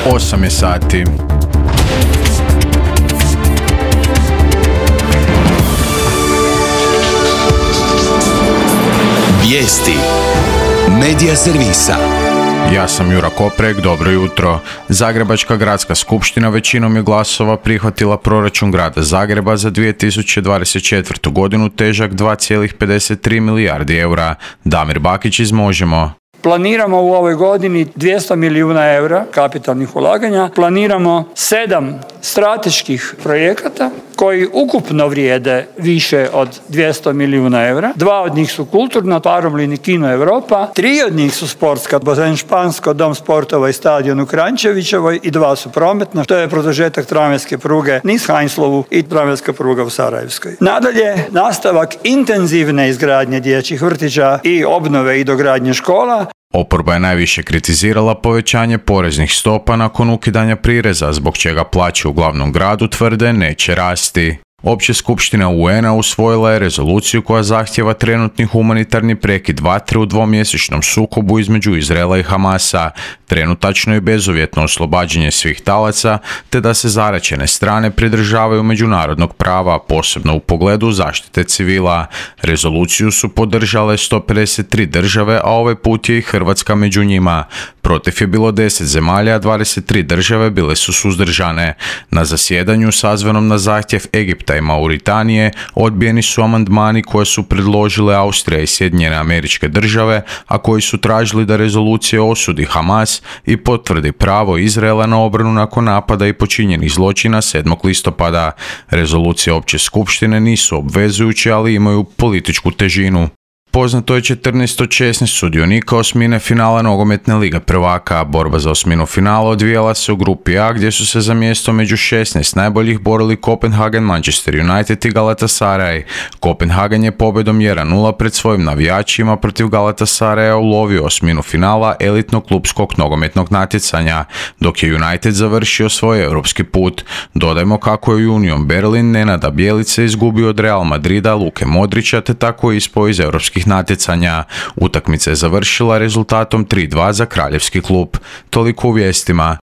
8 je sati. Vijesti Medija servisa. Ja sam Jura Koprek, dobro jutro. Zagrebačka gradska skupština većinom je glasova prihvatila proračun grada Zagreba za 2024. godinu težak 2,53 milijardi eura. Damir Bakić iz Možemo. Planiramo u ovoj godini 200 milijuna eura kapitalnih ulaganja. Planiramo 7 strateških projekata koji ukupno vrijede više od 200 milijuna eura. 2 od njih su kulturna, Paromlin i Kino Europa. 3 od njih su sportska, Bazen Špansko, Dom sportova i stadion u Kranjčevićevoj i 2 su prometna, što je produžetak tramvajske pruge niz Heinzlovu i tramvajska pruga u Sarajevskoj. Nadalje, nastavak intenzivne izgradnje dječjih vrtića i obnove i dogradnje škola. Oporba je najviše kritizirala povećanje poreznih stopa nakon ukidanja prireza, zbog čega plaće u glavnom gradu tvrde neće rasti. Opća skupština UN-a usvojila je rezoluciju koja zahtijeva trenutni humanitarni prekid vatre u dvomjesečnom sukobu između Izraela i Hamasa, trenutačno i bezuvjetno oslobađanje svih talaca, te da se zaraćene strane pridržavaju međunarodnog prava, posebno u pogledu zaštite civila. Rezoluciju su podržale 153 države, a ovaj put je i Hrvatska među njima. Protiv je bilo 10 zemalja, a 23 države bile su suzdržane. Na zasjedanju sazvanom na zahtjev Egipta i Mauritanije odbijeni su amandmani koje su predložile Austrija i Sjedinjene Američke Države, a koji su tražili da rezolucija osudi Hamas i potvrdi pravo Izraela na obranu nakon napada i počinjenih zločina 7. listopada. Rezolucije opće skupštine nisu obvezujuće, ali imaju političku težinu. Poznato je 14 od 16 sudionika osmine finala nogometne lige prvaka. Borba za osminu finala odvijala se u grupi A, gdje su se za mjesto među 16 najboljih borili Kopenhagen, Manchester United i Galatasaray. Kopenhagen je pobjedom 1-0 pred svojim navijačima protiv Galatasaraya ulovio osminu finala elitnog klupskog nogometnog natjecanja, dok je United završio svoj europski put. Dodajmo kako je Union Berlin Nenada Bjelice izgubio od Real Madrida Luke Modrića, te tako ispao iz europskih natjecanja. Utakmica je završila rezultatom 3-2 za kraljevski klub. Toliko u vijestima.